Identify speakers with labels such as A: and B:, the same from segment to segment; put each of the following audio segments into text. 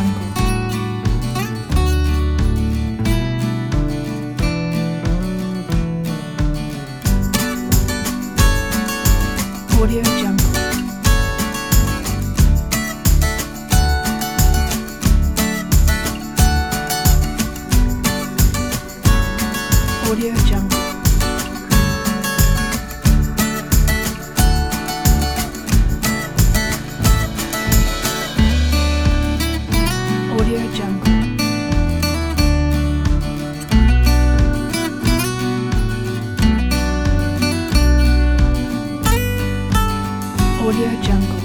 A: Jungle. Audio Jungle. Audio Jungle. Audio Jungle. Audio Jungle.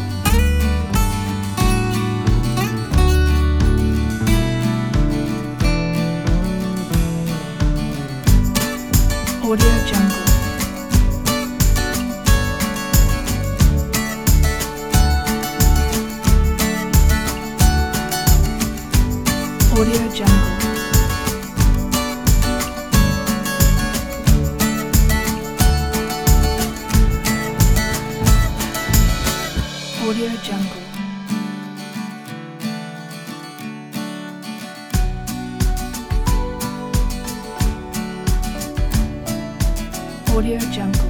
A: Audio Jungle. Audio Jungle. Audio Jungle. Audio Jungle.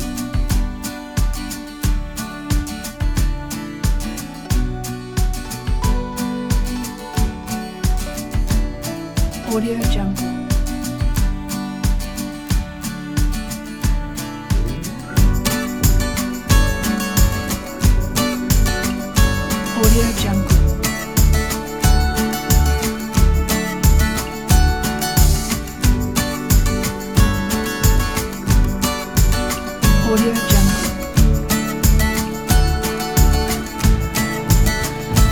A: Audio Jungle. Audio Jungle. Audio Jungle.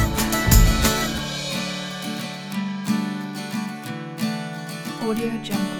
A: Audio Jungle.